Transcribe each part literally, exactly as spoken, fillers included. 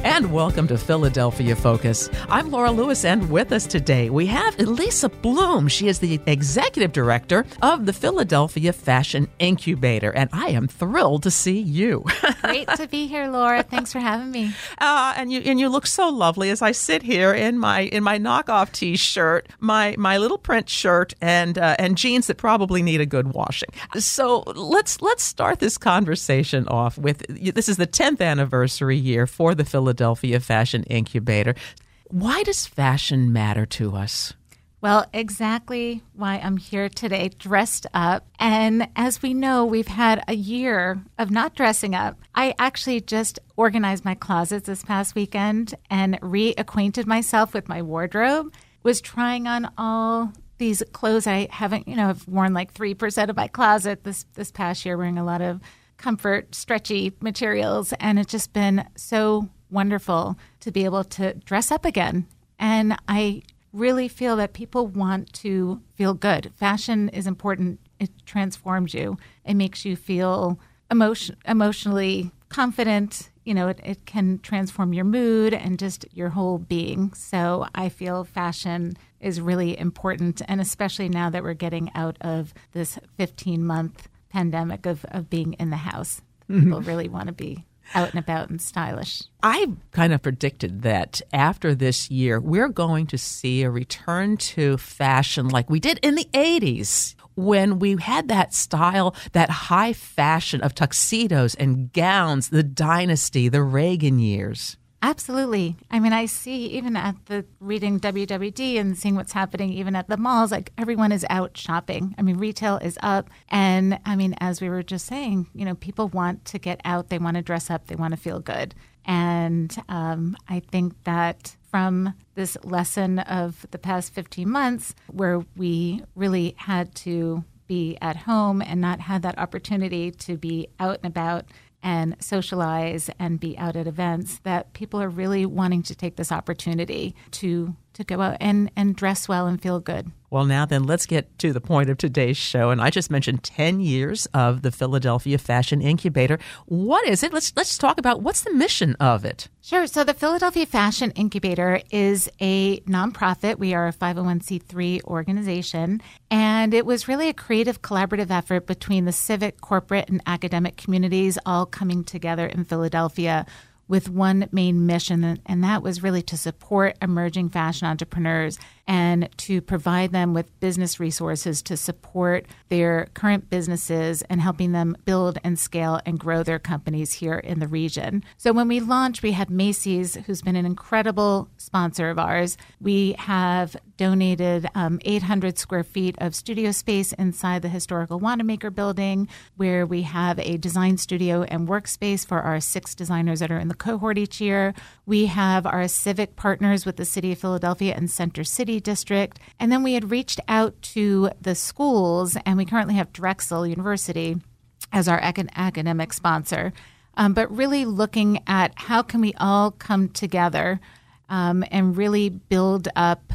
And welcome to Philadelphia Focus. I'm Laura Lewis, and with us today we have Elisa Bloom. She is the executive director of the Philadelphia Fashion Incubator, and I am thrilled to see you. Great to be here, Laura. Thanks for having me. Uh, and you and you look so lovely as I sit here in my in my knockoff T-shirt, my my little print shirt, and uh, and jeans that probably need a good washing. So let's let's start this conversation off with this is the tenth anniversary year for the Philadelphia Fashion Incubator. Why does fashion matter to us? Well, exactly why I'm here today, dressed up. And as we know, we've had a year of not dressing up. I actually just organized my closets this past weekend and reacquainted myself with my wardrobe, was trying on all these clothes I haven't, you know, I've worn like three percent of my closet this, this past year, wearing a lot of comfort, stretchy materials. And it's just been so wonderful to be able to dress up again. And I really feel that people want to feel good. Fashion is important. It transforms you. It makes you feel emotion, emotionally confident. You know, it, it can transform your mood and just your whole being. So I feel fashion is really important. And especially now that we're getting out of this fifteen-month pandemic of, of being in the house. People mm-hmm. really want to be out and about and stylish. I kind of predicted that after this year, we're going to see a return to fashion like we did in the eighties when we had that style, that high fashion of tuxedos and gowns, the dynasty, the Reagan years. Absolutely. I mean, I see even at the reading W W D and seeing what's happening even at the malls, like everyone is out shopping. I mean, retail is up. And I mean, as we were just saying, you know, people want to get out. They want to dress up. They want to feel good. And um, I think that from this lesson of the past fifteen months where we really had to be at home and not had that opportunity to be out and about and socialize and be out at events, that people are really wanting to take this opportunity to to go out and, and dress well and feel good. Well, now then, let's get to the point of today's show. And I just mentioned ten years of the Philadelphia Fashion Incubator. What is it? Let's let's talk about what's the mission of it. Sure. So the Philadelphia Fashion Incubator is a nonprofit. We are a five oh one c three organization. And it was really a creative collaborative effort between the civic, corporate, and academic communities all coming together in Philadelphia with one main mission, and that was really to support emerging fashion entrepreneurs and to provide them with business resources to support their current businesses and helping them build and scale and grow their companies here in the region. So when we launched, we had Macy's, who's been an incredible sponsor of ours. We have donated um, eight hundred square feet of studio space inside the historical Wanamaker building, where we have a design studio and workspace for our six designers that are in the cohort each year. We have our civic partners with the City of Philadelphia and Center City District. And then we had reached out to the schools, and we currently have Drexel University as our ac- academic sponsor. Um, but really looking at how can we all come together um, and really build up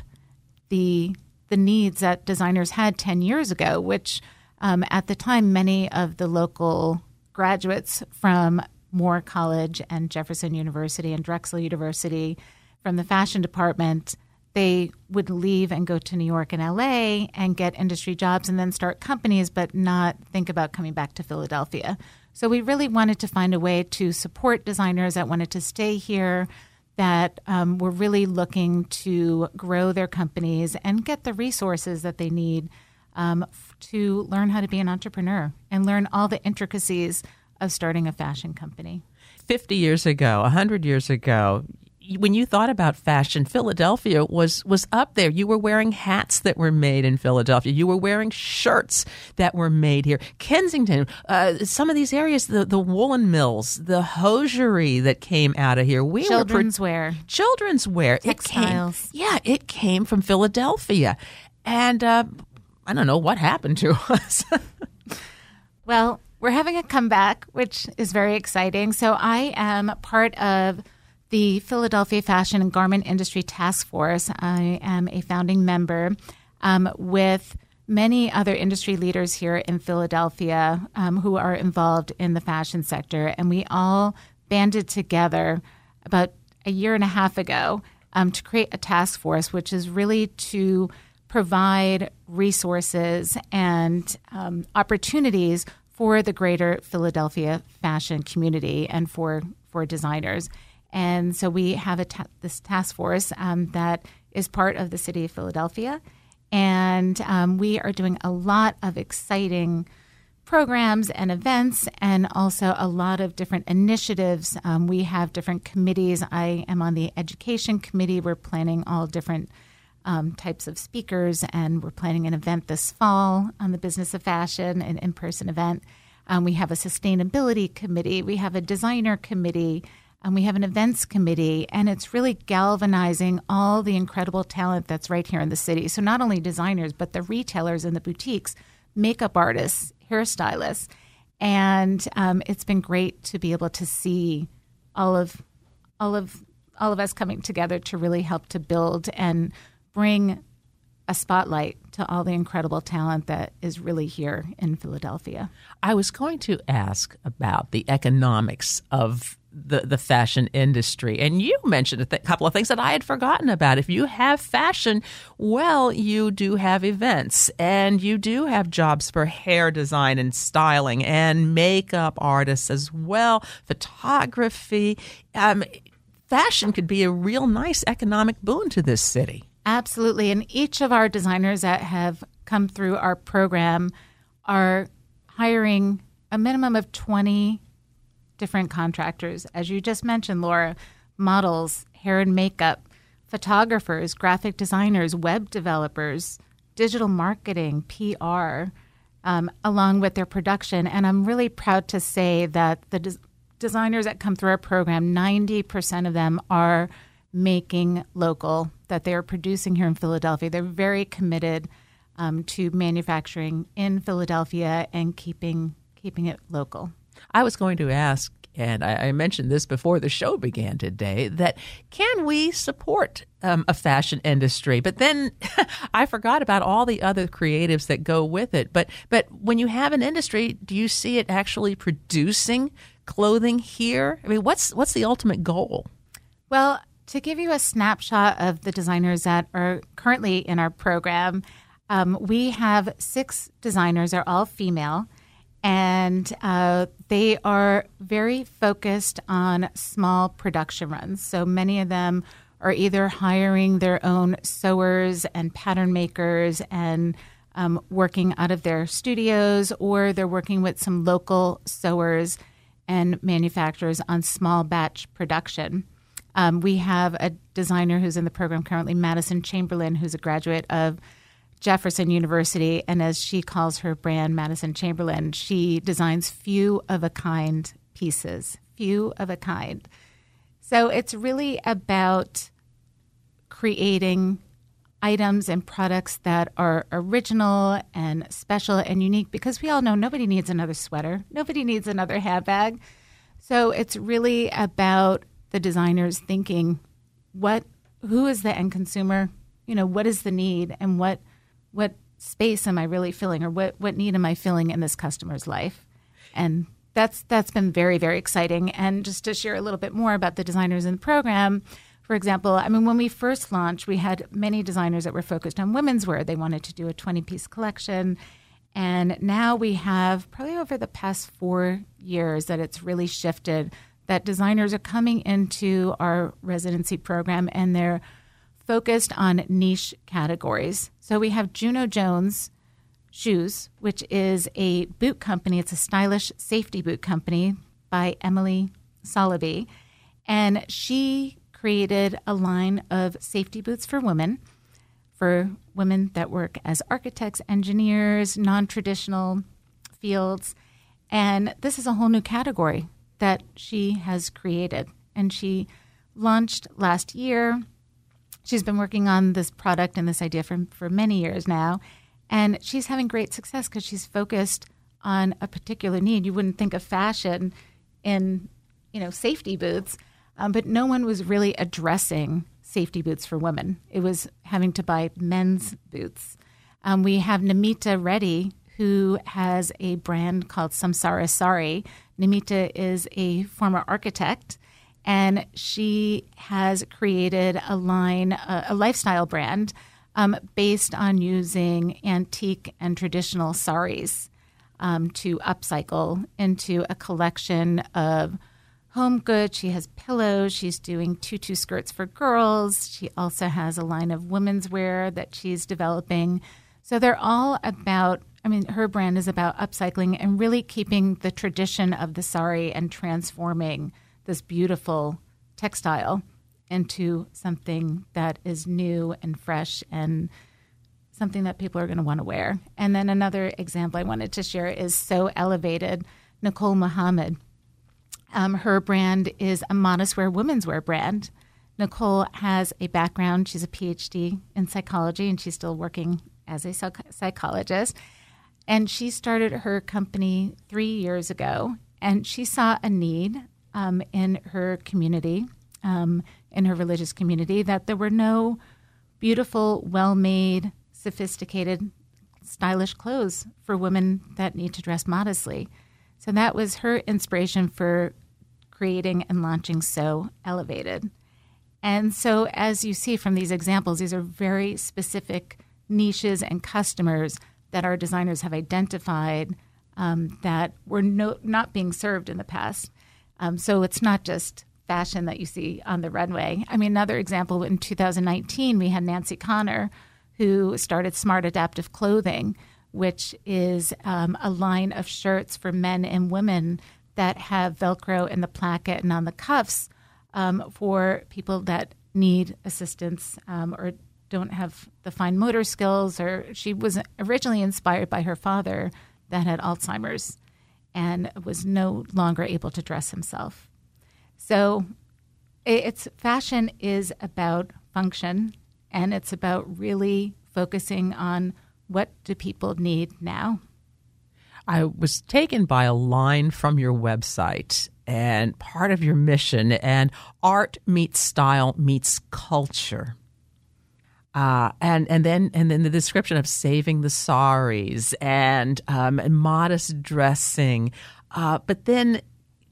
the the needs that designers had ten years ago, which um, at the time, many of the local graduates from Moore College and Jefferson University and Drexel University from the fashion department, they would leave and go to New York and L A and get industry jobs and then start companies, but not think about coming back to Philadelphia. So we really wanted to find a way to support designers that wanted to stay here, that um, were really looking to grow their companies and get the resources that they need um, f- to learn how to be an entrepreneur and learn all the intricacies of starting a fashion company. fifty years ago, one hundred years ago, when you thought about fashion, Philadelphia was was up there. You were wearing hats that were made in Philadelphia. You were wearing shirts that were made here. Kensington, uh, some of these areas, the, the woolen mills, the hosiery that came out of here. We children's were pre- wear. Children's wear. Textiles. It came, yeah, it came from Philadelphia. And uh, I don't know what happened to us. Well, we're having a comeback, which is very exciting. So I am part of the Philadelphia Fashion and Garment Industry Task Force. I am a founding member um, with many other industry leaders here in Philadelphia um, who are involved in the fashion sector. And we all banded together about a year and a half ago um, to create a task force, which is really to provide resources and um, opportunities for the greater Philadelphia fashion community and for, for designers. And so we have a ta- this task force um, that is part of the city of Philadelphia. And um, we are doing a lot of exciting programs and events and also a lot of different initiatives. Um, we have different committees. I am on the education committee. We're planning all different um, types of speakers, and we're planning an event this fall on the Business of Fashion, an in-person event. Um, we have a sustainability committee. We have a designer committee. And we have an events committee, and it's really galvanizing all the incredible talent that's right here in the city. So not only designers, but the retailers and the boutiques, makeup artists, hairstylists. And um, it's been great to be able to see all of all of all of us coming together to really help to build and bring a spotlight to all the incredible talent that is really here in Philadelphia. I was going to ask about the economics of the, the fashion industry. And you mentioned a th- couple of things that I had forgotten about. If you have fashion, well, you do have events, and you do have jobs for hair design and styling and makeup artists as well, photography. Um, fashion could be a real nice economic boon to this city. Absolutely. And each of our designers that have come through our program are hiring a minimum of twenty different contractors. As you just mentioned, Laura, models, hair and makeup, photographers, graphic designers, web developers, digital marketing, P R, um, along with their production. And I'm really proud to say that the des- designers that come through our program, ninety percent of them are making local, that they are producing here in Philadelphia. They're very committed um, to manufacturing in Philadelphia and keeping keeping it local. I was going to ask, and I, I mentioned this before the show began today, that can we support um, a fashion industry? But then I forgot about all the other creatives that go with it. But but when you have an industry, do you see it actually producing clothing here? I mean, what's what's the ultimate goal? Well, to give you a snapshot of the designers that are currently in our program, um, we have six designers. They're all female. And uh, they are very focused on small production runs. So many of them are either hiring their own sewers and pattern makers and um, working out of their studios, or they're working with some local sewers and manufacturers on small batch production. Um, we have a designer who's in the program currently, Madison Chamberlain, who's a graduate of Jefferson University, and as she calls her brand, Madison Chamberlain, she designs few-of-a-kind pieces, few-of-a-kind. So it's really about creating items and products that are original and special and unique, because we all know nobody needs another sweater. Nobody needs another handbag. So it's really about the designers thinking, what, who is the end consumer? You know, what is the need, and what what space am I really filling, or what, what need am I filling in this customer's life? And that's that's been very, very exciting. And just to share a little bit more about the designers in the program, for example, I mean, when we first launched, we had many designers that were focused on women's wear. They wanted to do a twenty-piece collection. And now we have, probably over the past four years, that it's really shifted, that designers are coming into our residency program and they're focused on niche categories. So we have Juno Jones Shoes, which is a boot company. It's a stylish safety boot company by Emily Soloby. And she created a line of safety boots for women, for women that work as architects, engineers, non-traditional fields. And this is a whole new category that she has created. And she launched last year. She's been working on this product and this idea for, for many years now, and she's having great success because she's focused on a particular need. You wouldn't think of fashion in, you know, safety boots, um, but no one was really addressing safety boots for women. It was having to buy men's boots. Um, we have Namita Reddy, who has a brand called Samsara Sari. Namita is a former architect, And she has created a line, a, a lifestyle brand um, based on using antique and traditional saris um, to upcycle into a collection of home goods. She has pillows. She's doing tutu skirts for girls. She also has a line of women's wear that she's developing. So they're all about, I mean, her brand is about upcycling and really keeping the tradition of the sari and transforming this beautiful textile into something that is new and fresh and something that people are going to want to wear. And then another example I wanted to share is So Elevated, Nicole Muhammad. Um, her brand is a modest wear women's wear brand. Nicole has a background. She's a P H D in psychology, and she's still working as a psych- psychologist. And she started her company three years ago, and she saw a need um, in her community, um, in her religious community, that there were no beautiful, well-made, sophisticated, stylish clothes for women that need to dress modestly. So that was her inspiration for creating and launching So Elevated. And so as you see from these examples, these are very specific niches and customers that our designers have identified um, that were no, not being served in the past. Um, so it's not just fashion that you see on the runway. I mean, another example, in two thousand nineteen, we had Nancy Connor, who started Smart Adaptive Clothing, which is um, a line of shirts for men and women that have Velcro in the placket and on the cuffs um, for people that need assistance um, or don't have the fine motor skills. Or she was originally inspired by her father that had Alzheimer's and was no longer able to dress himself. So it's fashion is about function, and it's about really focusing on what do people need now. I was taken by a line from your website and part of your mission, and art meets style meets culture. Uh, and and then and then the description of saving the saris and, um, and modest dressing, uh, but then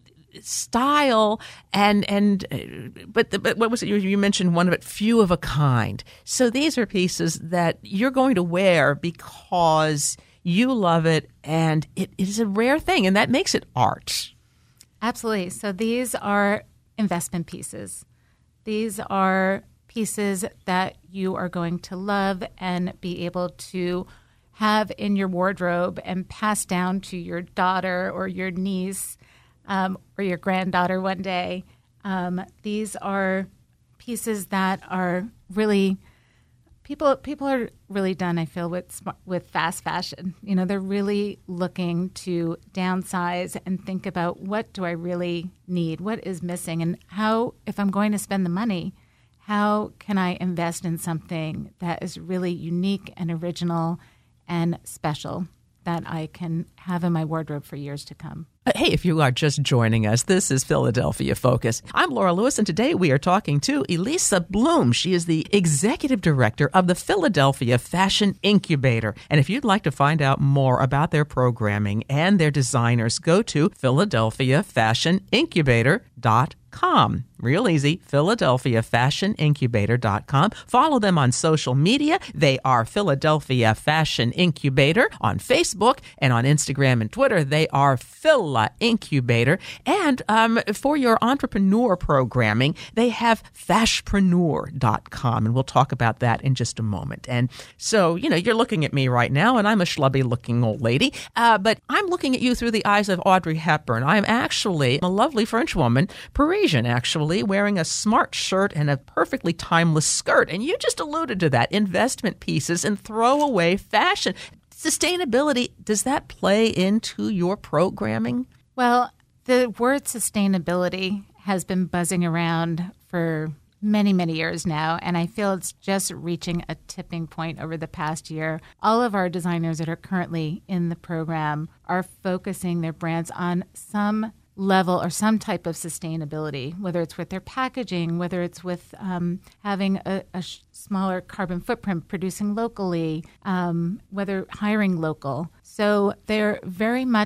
style and and uh, but the, but what was it you, you mentioned one of it, few of a kind. So these are pieces that you're going to wear because you love it, and it is a rare thing, and that makes it art. Absolutely. So these are investment pieces. These are pieces that you are going to love and be able to have in your wardrobe and pass down to your daughter or your niece um, or your granddaughter one day. Um, these are pieces that are really people. People are really done, I feel, with with fast fashion. You know, they're really looking to downsize and think about, what do I really need? What is missing? And how, if I'm going to spend the money, how can I invest in something that is really unique and original and special that I can have in my wardrobe for years to come? Hey, if you are just joining us, this is Philadelphia Focus. I'm Laura Lewis, and today we are talking to Elisa Bloom. She is the executive director of the Philadelphia Fashion Incubator. And if you'd like to find out more about their programming and their designers, go to philadelphia fashion incubator dot com. Real easy, philadelphia fashion incubator dot com. Follow them on social media. They are Philadelphia Fashion Incubator on Facebook, and on Instagram and Twitter, they are Phila Incubator. And um, for your entrepreneur programming, they have fashpreneur dot com, and we'll talk about that in just a moment. And so, you know, you're looking at me right now, and I'm a schlubby-looking old lady, uh, but I'm looking at you through the eyes of Audrey Hepburn. I am actually a lovely French woman, Parisian actually, wearing a smart shirt and a perfectly timeless skirt. And you just alluded to that, investment pieces and throwaway fashion. Sustainability, does that play into your programming? Well, the word sustainability has been buzzing around for many, many years now, and I feel it's just reaching a tipping point over the past year. All of our designers that are currently in the program are focusing their brands on some level or some type of sustainability, whether it's with their packaging, whether it's with um, having a, a sh- smaller carbon footprint, producing locally, um, whether hiring local. So they're very much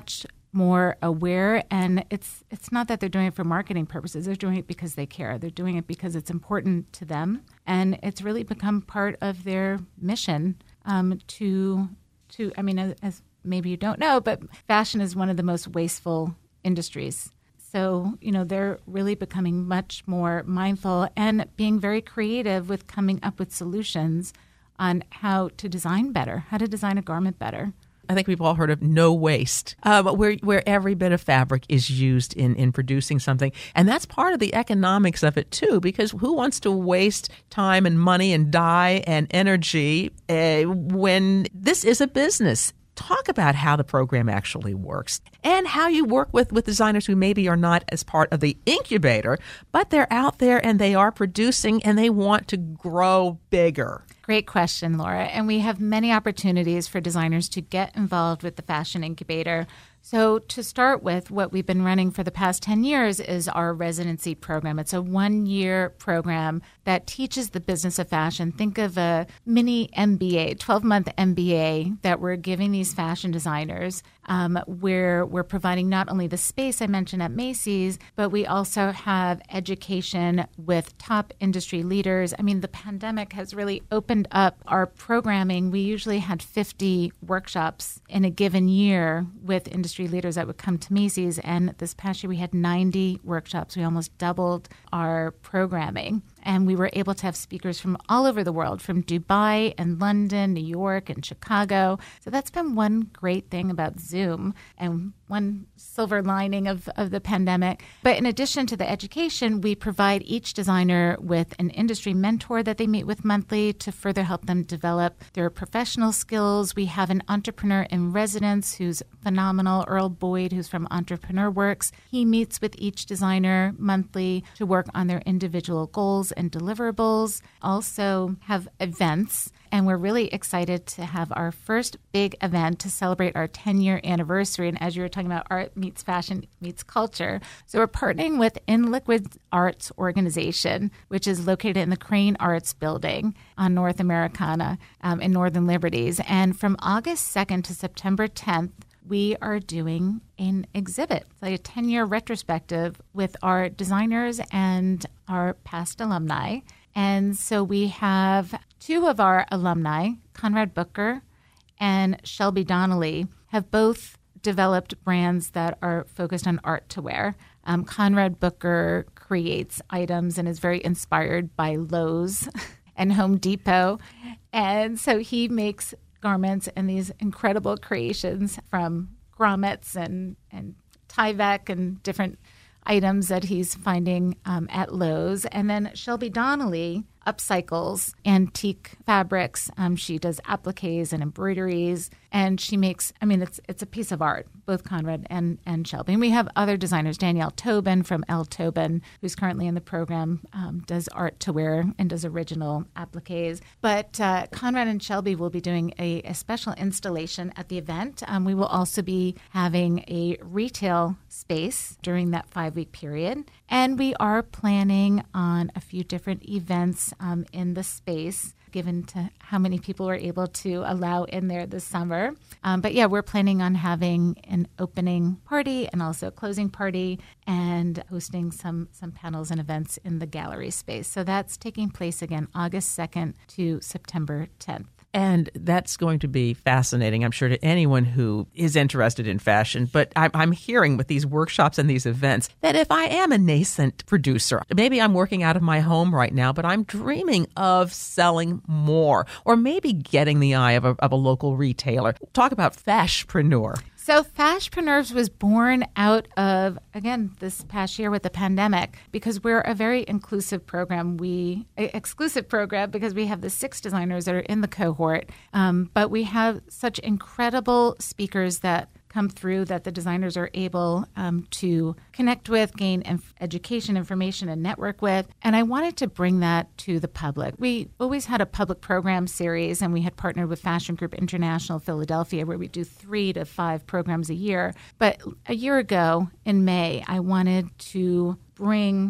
more aware. And it's it's not that they're doing it for marketing purposes. They're doing it because they care. They're doing it because it's important to them. And it's really become part of their mission um, to, to, I mean, as, as maybe you don't know, but fashion is one of the most wasteful industries. So, you know, they're really becoming much more mindful and being very creative with coming up with solutions on how to design better, how to design a garment better. I think we've all heard of no waste, uh, but where where every bit of fabric is used in, in producing something. And that's part of the economics of it, too, because who wants to waste time and money and dye and energy uh, when this is a business? Talk about how the program actually works and how you work with, with designers who maybe are not as part of the incubator, but they're out there and they are producing and they want to grow bigger. Great question, Laura. And we have many opportunities for designers to get involved with the Fashion Incubator. So to start with, what we've been running for the past ten years is our residency program. It's a one-year program that teaches the business of fashion. Think of a mini M B A, twelve-month M B A that we're giving these fashion designers, um, where we're providing not only the space I mentioned at Macy's, but we also have education with top industry leaders. I mean, the pandemic has really opened up our programming. We usually had fifty workshops in a given year with industry leaders that would come to Macy's. And this past year, we had ninety workshops. We almost doubled our programming. And we were able to have speakers from all over the world, from Dubai and London, New York and Chicago. So that's been one great thing about Zoom and one silver lining of, of the pandemic. But in addition to the education, we provide each designer with an industry mentor that they meet with monthly to further help them develop their professional skills. We have an entrepreneur in residence who's phenomenal, Earl Boyd, who's from Entrepreneur Works. He meets with each designer monthly to work on their individual goals and deliverables. Also have events, and we're really excited to have our first big event to celebrate our ten-year anniversary. And as you were talking about, art meets fashion meets culture. So we're partnering with In Liquid Arts Organization, which is located in the Crane Arts Building on North Americana um, in Northern Liberties. And from August second to September tenth, we are doing an exhibit, like a ten-year retrospective with our designers and our past alumni. And so we have two of our alumni, Conrad Booker and Shelby Donnelly, have both developed brands that are focused on art to wear. Um, Conrad Booker creates items and is very inspired by Lowe's and Home Depot. And so he makes garments and these incredible creations from grommets and, and Tyvek and different items that he's finding um, at Lowe's. And then Shelby Donnelly upcycles antique fabrics. Um, she does appliques and embroideries, and she makes, I mean, it's it's a piece of art, both Conrad and, and Shelby. And we have other designers, Danielle Tobin from L. Tobin, who's currently in the program, um, does art to wear and does original appliques. But uh, Conrad and Shelby will be doing a, a special installation at the event. Um, we will also be having a retail space during that five-week period. And we are planning on a few different events um, in the space, given to how many people we're able to allow in there this summer. Um, but yeah, we're planning on having an opening party and also a closing party and hosting some some panels and events in the gallery space. So that's taking place again August second to September tenth. And that's going to be fascinating, I'm sure, to anyone who is interested in fashion. But I'm, I'm hearing with these workshops and these events that if I am a nascent producer, maybe I'm working out of my home right now, but I'm dreaming of selling more or maybe getting the eye of a, of a local retailer. Talk about fashpreneur. So Fashpreneurs was born out of, again, this past year with the pandemic, because we're a very inclusive program. We exclusive program because we have the six designers that are in the cohort, um, but we have such incredible speakers that come through that the designers are able um, to connect with, gain inf- education, information, and network with. And I wanted to bring that to the public. We always had a public program series, and we had partnered with Fashion Group International Philadelphia, where we do three to five programs a year. But a year ago in May, I wanted to bring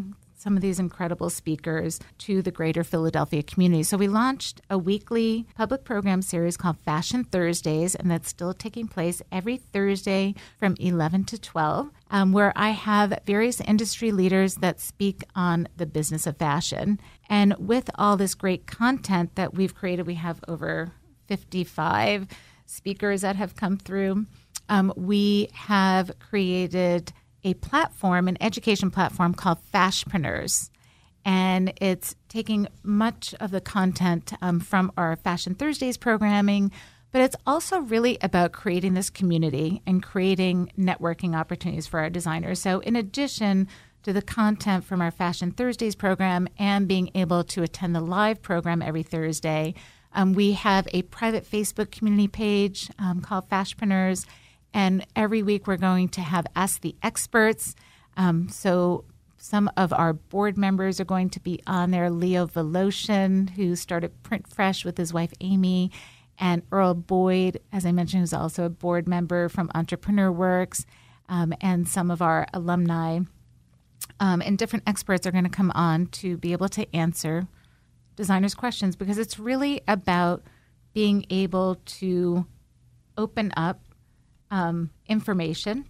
some of these incredible speakers to the greater Philadelphia community. So we launched a weekly public program series called Fashion Thursdays, and that's still taking place every Thursday from eleven to twelve, um, where I have various industry leaders that speak on the business of fashion. And with all this great content that we've created, we have over fifty-five speakers that have come through. Um, we have created a platform, an education platform called Fashpreneurs. And it's taking much of the content um, from our Fashion Thursdays programming, but it's also really about creating this community and creating networking opportunities for our designers. So in addition to the content from our Fashion Thursdays program and being able to attend the live program every Thursday, um, we have a private Facebook community page um, called Fashpreneurs. And every week we're going to have Ask the Experts. Um, so some of our board members are going to be on there. Leo Voloshin, who started Print Fresh with his wife Amy, and Earl Boyd, as I mentioned, who's also a board member from Entrepreneur Works, um, and some of our alumni. Um, and different experts are going to come on to be able to answer designers' questions, because it's really about being able to open up Um, information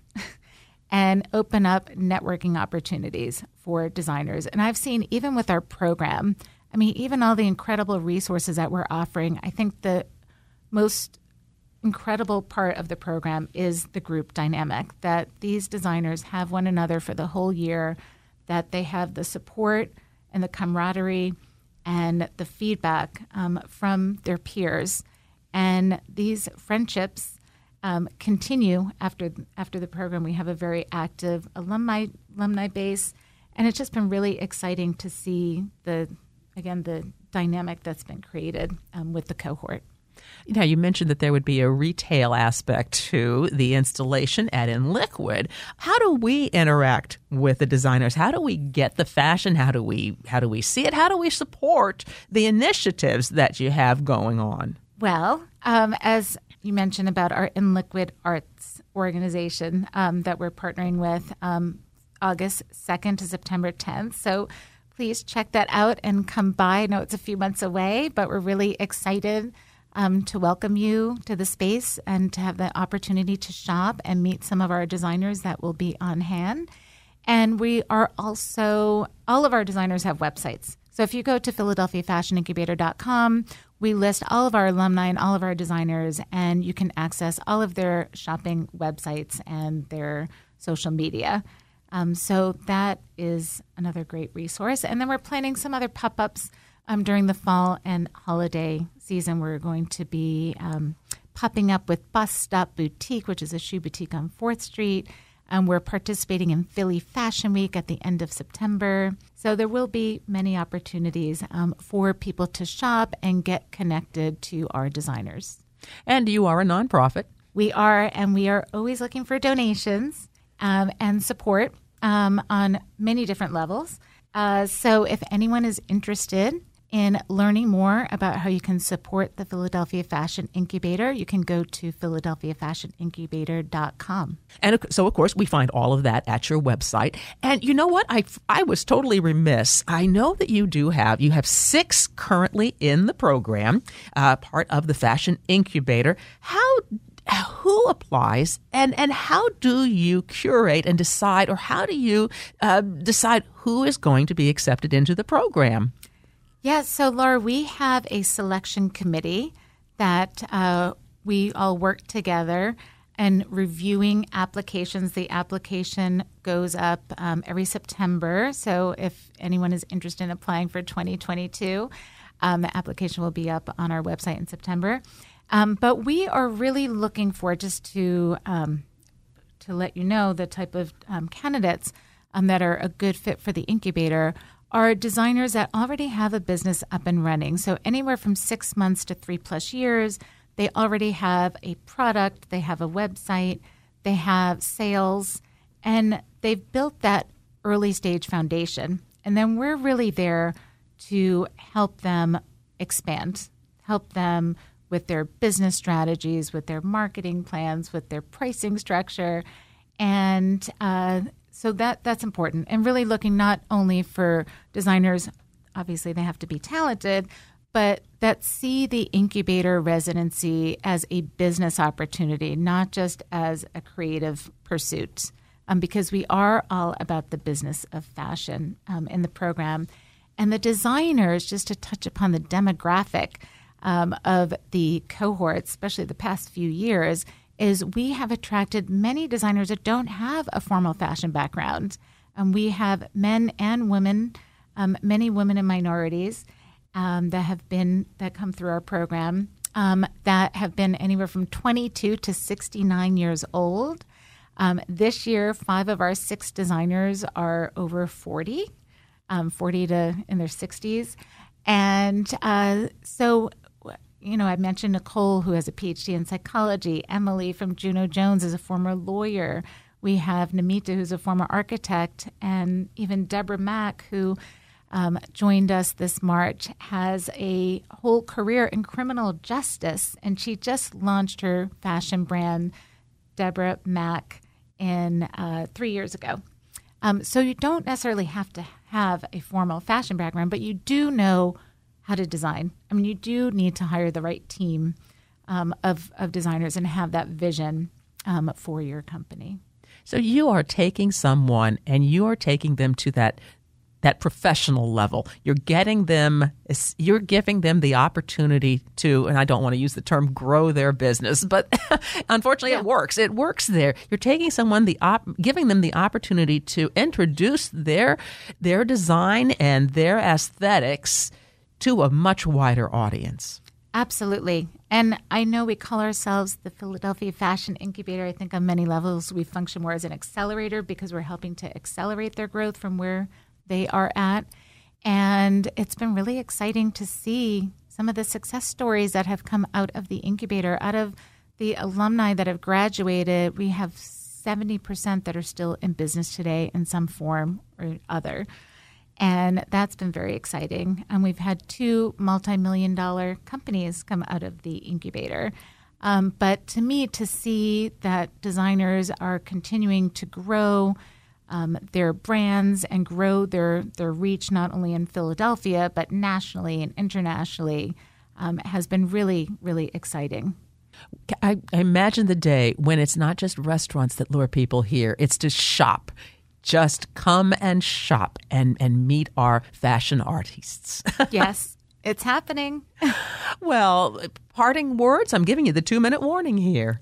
and open up networking opportunities for designers. And I've seen, even with our program, I mean, even all the incredible resources that we're offering, I think the most incredible part of the program is the group dynamic, that these designers have one another for the whole year, that they have the support and the camaraderie and the feedback um, from their peers. And these friendships Um, continue after after the program. We have a very active alumni alumni base, and it's just been really exciting to see the again the dynamic that's been created um, with the cohort. Now, you mentioned that there would be a retail aspect to the installation at In Liquid. How do we interact with the designers? How do we get the fashion? How do we how do we see it? How do we support the initiatives that you have going on? Well, um, as you mentioned about our In Liquid Arts organization um, that we're partnering with um, August second to September tenth. So please check that out and come by. I know it's a few months away, but we're really excited um, to welcome you to the space and to have the opportunity to shop and meet some of our designers that will be on hand. And we are also, all of our designers have websites. So if you go to Philadelphia Fashion Incubator dot com, we list all of our alumni and all of our designers, and you can access all of their shopping websites and their social media. Um, so that is another great resource. And then we're planning some other pop-ups um, during the fall and holiday season. We're going to be um, popping up with Bus Stop Boutique, which is a shoe boutique on fourth Street. Um, we're participating in Philly Fashion Week at the end of September. So there will be many opportunities um, for people to shop and get connected to our designers. And you are a nonprofit. We are, and we are always looking for donations um, and support um, on many different levels. Uh, so if anyone is interested in learning more about how you can support the Philadelphia Fashion Incubator, you can go to Philadelphia Fashion Incubator dot com. And so, of course, we find all of that at your website. And you know what? I, I was totally remiss. I know that you do have, you have six currently in the program, uh, part of the Fashion Incubator. How Who applies, and, and how do you curate and decide, or how do you uh, decide who is going to be accepted into the program? Yes, so Laura, we have a selection committee that uh, we all work together and reviewing applications. The application goes up um, every September. So if anyone is interested in applying for twenty twenty-two, um, the application will be up on our website in September. Um, but we are really looking for, just to um, to let you know, the type of um, candidates um, that are a good fit for the incubator are designers that already have a business up and running. So anywhere from six months to three plus years, they already have a product, they have a website, they have sales, and they've built that early stage foundation. And then we're really there to help them expand, help them with their business strategies, with their marketing plans, with their pricing structure. And uh, so that that's important. And really looking not only for designers, obviously they have to be talented, but that see the incubator residency as a business opportunity, not just as a creative pursuit, um, because we are all about the business of fashion um, in the program. And the designers, just to touch upon the demographic um, of the cohort, especially the past few years, is we have attracted many designers that don't have a formal fashion background. Um, we have men and women, um, many women and minorities um, that have been that come through our program um, that have been anywhere from twenty-two to sixty-nine years old. Um, this year, five of our six designers are over forty, um, forty to in their sixties, and uh, so. You know, I mentioned Nicole, who has a P H D in psychology. Emily from Juno Jones is a former lawyer. We have Namita, who's a former architect, and even Deborah Mack, who um, joined us this March, has a whole career in criminal justice, and she just launched her fashion brand, Deborah Mack, in uh, three years ago. Um, so you don't necessarily have to have a formal fashion background, but you do know how to design. I mean, you do need to hire the right team um, of, of designers and have that vision um, for your company. So you are taking someone and you are taking them to that that professional level. You're getting them, you're giving them the opportunity to, and I don't want to use the term grow their business, but unfortunately yeah. it works. It works there. You're taking someone, the op, giving them the opportunity to introduce their their design and their aesthetics to a much wider audience. Absolutely. And I know we call ourselves the Philadelphia Fashion Incubator. I think on many levels we function more as an accelerator because we're helping to accelerate their growth from where they are at. And it's been really exciting to see some of the success stories that have come out of the incubator. Out of the alumni that have graduated, we have seventy percent that are still in business today in some form or other. And that's been very exciting. And we've had two multi-million dollar companies come out of the incubator. Um, but to me, to see that designers are continuing to grow um, their brands and grow their, their reach not only in Philadelphia, but nationally and internationally um, has been really, really exciting. I, I imagine the day when it's not just restaurants that lure people here, it's to shop. Just come and shop and, and meet our fashion artists. Yes, it's happening. Well, parting words, I'm giving you the two-minute warning here.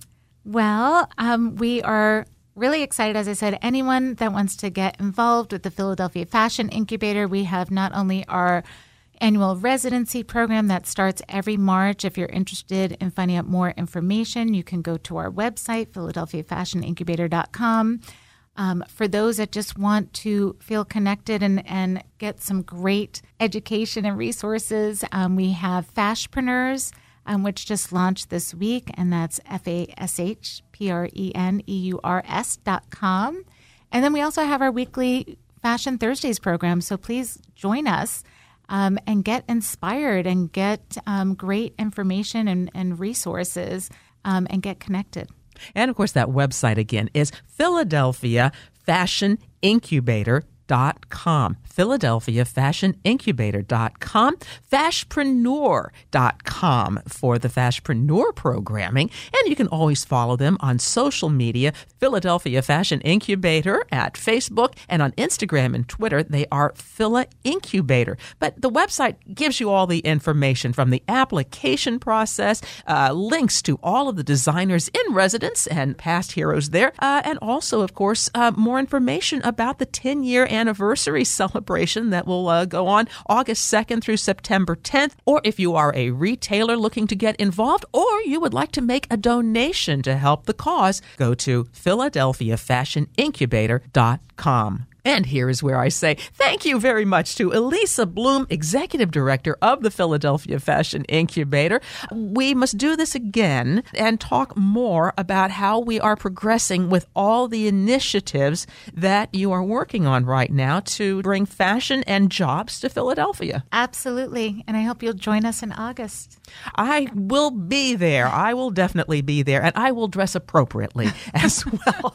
Well, um, we are really excited. As I said, anyone that wants to get involved with the Philadelphia Fashion Incubator, we have not only our annual residency program that starts every March. If you're interested in finding out more information, you can go to our website, philadelphia fashion incubator dot com. Um, for those that just want to feel connected and, and get some great education and resources, um, we have Fashpreneurs, um, which just launched this week, and that's F A S H P R E N E U R S dot com. And then we also have our weekly Fashion Thursdays program, so please join us um, and get inspired and get um, great information and, and resources um, and get connected. And, of course, that website, again, is Philadelphia Fashion Incubator dot com. Philadelphia Fashion Incubator dot com. Fashpreneur dot com for the Fashpreneur programming. And you can always follow them on social media. Philadelphia Fashion Incubator at Facebook, and on Instagram and Twitter, they are Phila Incubator. But the website gives you all the information from the application process, uh, links to all of the designers in residence and past heroes there, uh, and also, of course, uh, more information about the ten-year anniversary celebration that will uh, go on August second through September tenth. Or if you are a retailer looking to get involved, or you would like to make a donation to help the cause, go to Philadelphia Fashion Incubator dot com. And here is where I say thank you very much to Elisa Bloom, Executive Director of the Philadelphia Fashion Incubator. We must do this again and talk more about how we are progressing with all the initiatives that you are working on right now to bring fashion and jobs to Philadelphia. Absolutely. And I hope you'll join us in August. I will be there. I will definitely be there. And I will dress appropriately as well.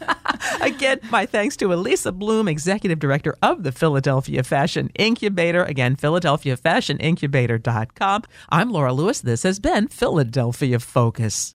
Again, my thanks to Elisa Bloom, Executive Director of the Philadelphia Fashion Incubator. Again, Philadelphia Fashion Incubator dot com. I'm Laura Lewis. This has been Philadelphia Focus.